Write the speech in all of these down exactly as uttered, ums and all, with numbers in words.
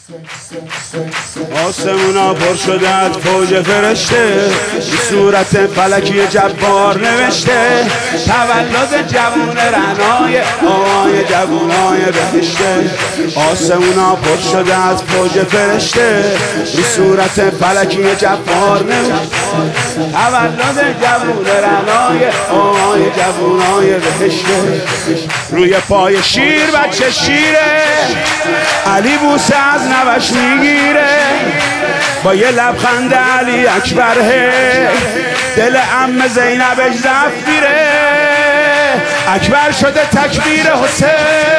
آسمونا پر شده از فوج فرشته، صورت فلکی جبار نوشته تولد جوون رعنای آقای جوونای بهشته. آسمونا پر شده از فوج فرشته، صورت فلکی جبار نوشته تولد جوون رعنای آقای جوونای بهشته. روی پای شیر بچه شیره، علی بوسه از نوش میگیره، با یه لبخند علی اکبره، دل عم زینبش زفیره. اکبر شده تکبیر حسین،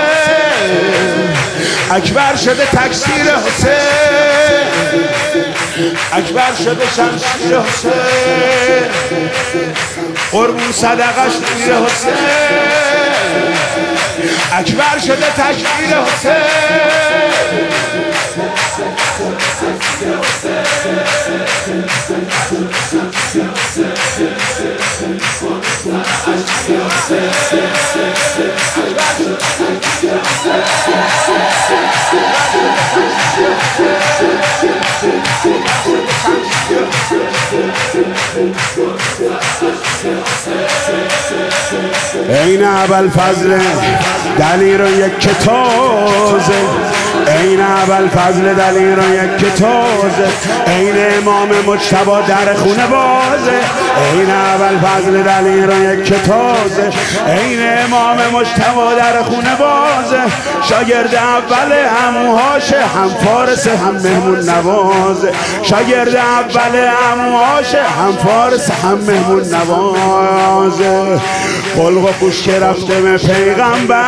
اکبر شده تکسیر حسین، اکبر شده شمشیر حسین، قربون صدقش میره حسین. اکبر شده تکبیر حسین، این ابوالفضل دلیر یک تازه، این ابوالفضل دلیر یک تازه، این امام مجتبی در خونه بازه، این ابوالفضل دلیر یک تازه، این امام مجتبی در خونه بازه. شاگرد اول عموهاشه، هم فارس هم مهمون نوازه، شاگرد اول عموهاشه، هم فارس هم مهمون نوازه. خلق و خوش که رفته به پیغمبر،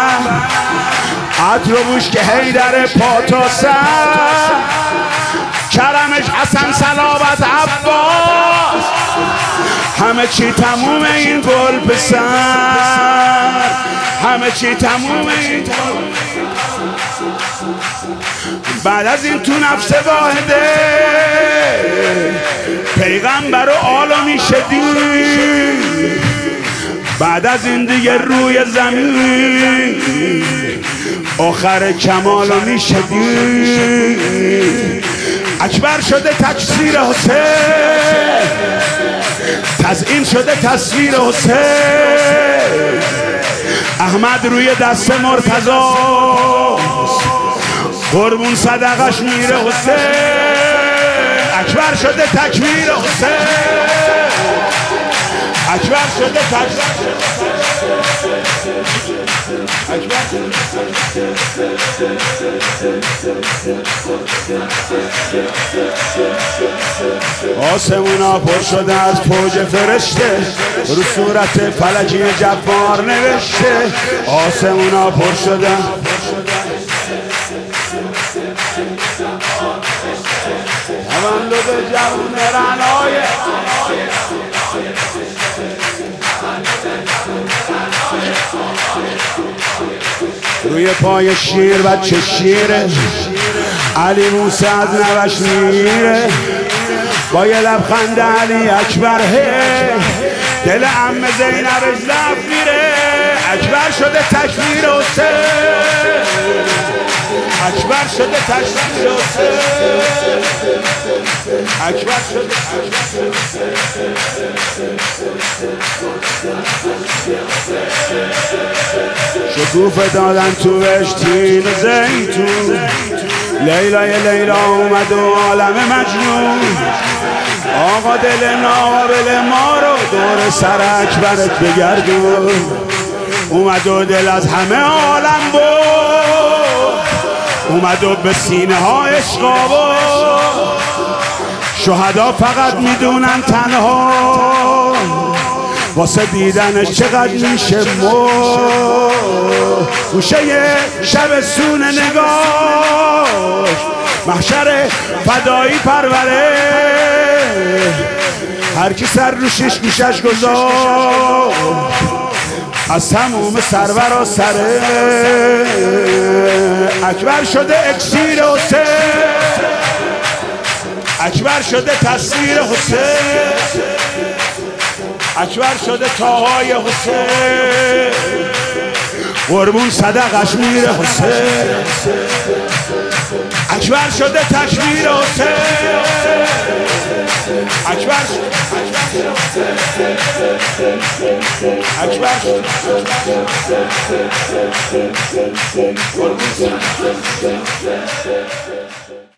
عطر و بوش که حیدر پا تا سر، کرمش حسن صلابت عباس، همه چی تموم این گل پسر، همه چی تموم این گل. بعد از این تو نفس واحده پیغمبر رو آلا میشه دید، بعد از این دیگه روی زمین آخر کمالو میشه دید. اکبر شده تکسیر حسین، تزیین شده تصویر حسین، احمد روی دست مرتضی، قربون صدقش میره حسین. اکبر شده تکبیر حسین، اکبر شده تکبیر آسمونا پر شده از فوج فرشته، رو صورت فلکی جبار نوشته. آسمونا پر شده تولد جوون رعنای روی پای شیر بچه شیره، علی موسی از نوش میره، با یه لبخند علی اکبره، دل عم زینبش زفیره. اکبر شده تکبیر حسین، اکبر شده تکبیر حسین، اکبر شده شکوفه دادن تو بشتین و زیتون، لیلای لیلا اومد و عالم مجنون، آقا دل نابل ما رو دور سر اکبرت بگردون. اومد و دل از همه عالم بود، اومد و به سینه ها عشقا بود. شهدا فقط میدونن تنها واسه دیدنش چقدر میشه مرد. گوشه شب سون نگاش محشر فدایی پروره، هر کی سر رو شش گوشش گذاشت از تموم سرور و سره. اکبر شده اکسیر حسین، اکبر شده تصویر حسین، اکبر شده تاهای حسین، قربون صدقش میره حسین. اکبر شده تکبیر حسین اکبر اکبر اکبر